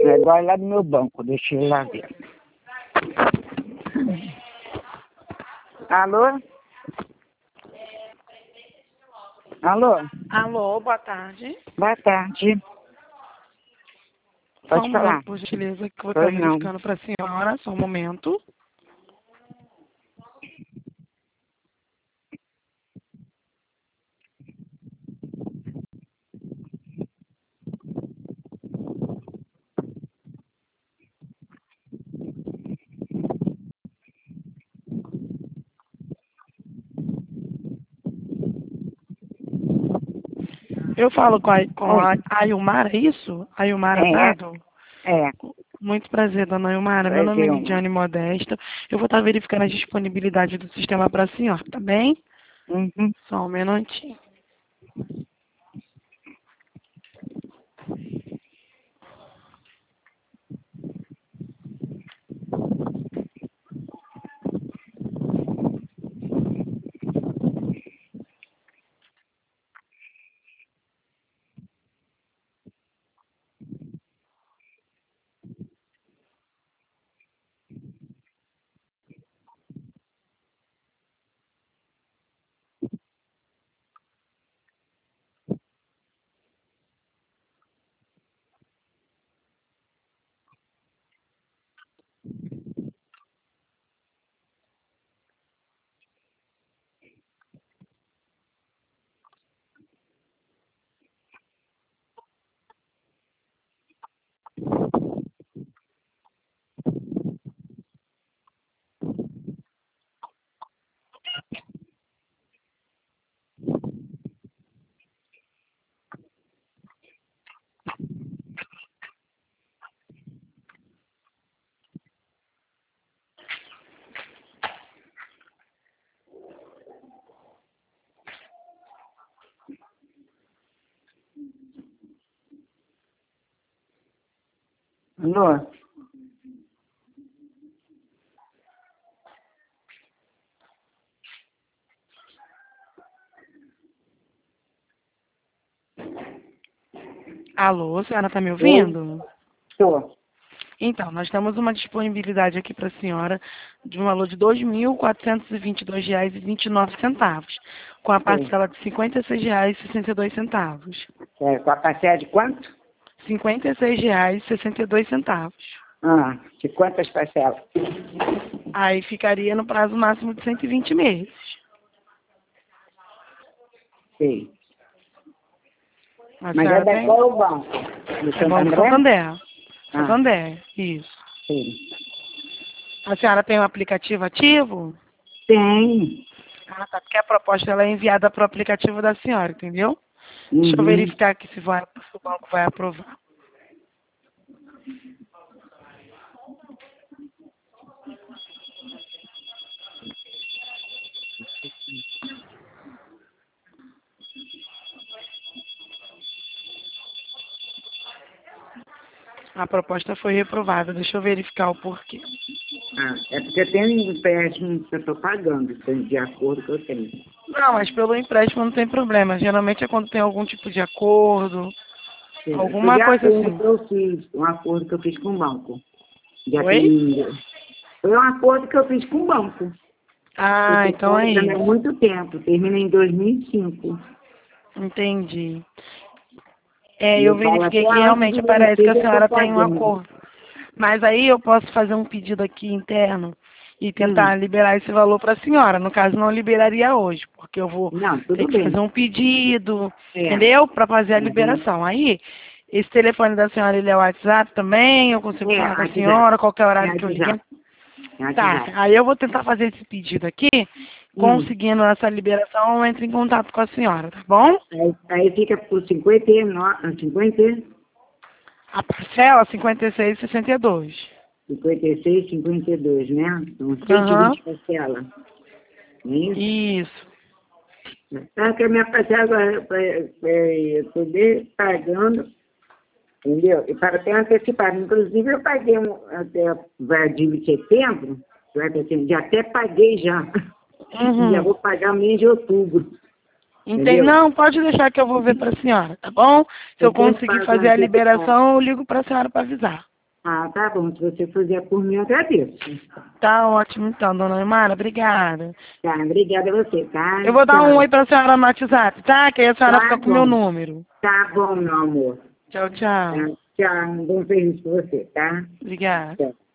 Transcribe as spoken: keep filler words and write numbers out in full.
negócio lá do meu banco. Deixa eu ir lá ver. Alô? Alô? Alô, boa tarde. Boa tarde. Só Pode um falar. momento, por gentileza, que eu vou estar Pois não. verificando para a senhora. Só um momento. Eu falo com a, com a Oi. Ayumara, é isso? Ayumara É, Dado? é. Muito prazer, dona Ayumara. Meu nome é Prazer, uma. Lidiane Modesta. Eu vou estar verificando a disponibilidade do sistema para a senhora, tá bem? Uhum. Só um minutinho. Alô? Alô, a senhora está me Oi? ouvindo? Tô. Então, nós temos uma disponibilidade aqui para a senhora de um valor de dois mil quatrocentos e vinte e dois reais e vinte e nove centavos, com a Sim. parcela de cinquenta e seis reais e sessenta e dois centavos. É, com a parcela de quanto? cinquenta e seis reais e sessenta e dois centavos. Ah, de quantas parcelas? Aí ficaria no prazo máximo de cento e vinte meses. Sim. A Mas é senhora da tem? qual banco? Do É Santo Banco André? Santander. Ah, Santander, isso. sim. A senhora tem um aplicativo ativo? Tem. Ah, tá. Porque a proposta ela é enviada para o aplicativo da senhora, entendeu? Deixa eu Uhum. verificar aqui se, vai, se o banco vai aprovar. A proposta foi reprovada. Deixa eu verificar o porquê. Ah, é porque tem um empréstimo que eu estou pagando, tem- de acordo que eu tenho. Não, mas pelo empréstimo não tem problema. Geralmente é quando tem algum tipo de acordo, Sim, foi de alguma coisa acordo assim. que eu fiz, um acordo que eu fiz com o banco. Já Oi? tem. Foi um acordo que eu fiz com o banco. Eu Ah, estou então é pagando há isso. muito tempo, termina em dois mil e cinco. Entendi. É, E eu eu falo até verifiquei que antes realmente de parece que vencer a que eu estou senhora tem um pagando. acordo. Mas aí eu posso fazer um pedido aqui interno e Hum, tentar liberar esse valor para a senhora. No caso, não liberaria hoje, porque eu vou não, ter tudo que fazer bem. um pedido, É. entendeu? Para fazer a Uhum. liberação. Aí, esse telefone da senhora, ele é o WhatsApp também, eu consigo É, falar com a WhatsApp. senhora, qualquer É horário que eu ligar. WhatsApp. É Tá, WhatsApp. aí eu vou tentar fazer esse pedido aqui, Hum. conseguindo essa liberação, eu entro em contato com a senhora, tá bom? Aí, aí fica por cinquenta e nove, cinquenta, A parcela cinquenta e seis e sessenta e dois. cinquenta e seis, cinquenta e dois, né? São cento e Aham, vinte parcelas. Não é isso? isso. Tá, que a minha parcela agora, eu estou pagando, entendeu? E para ter antecipado. Inclusive, eu paguei um, até vai de setembro, vai ter assim, já até paguei já. E já Uhum. vou pagar mês de outubro, Entendi. entendeu? Não, pode deixar que eu vou ver para a senhora, tá bom? Se eu Eu sempre conseguir pago fazer a antecipado. liberação, eu ligo para a senhora para avisar. Ah, tá bom. Se você fizer por mim, eu agradeço. Tá ótimo então, dona Imara, obrigada. Tá, obrigada a você, tá? Eu vou dar um Tchau. oi pra senhora no WhatsApp, tá? Que aí a senhora Tá fica com o meu bom. número. Tá bom, meu amor. Tchau, Tá, tchau. tchau. Um bom serviço pra você, tá? Obrigada. Tchau.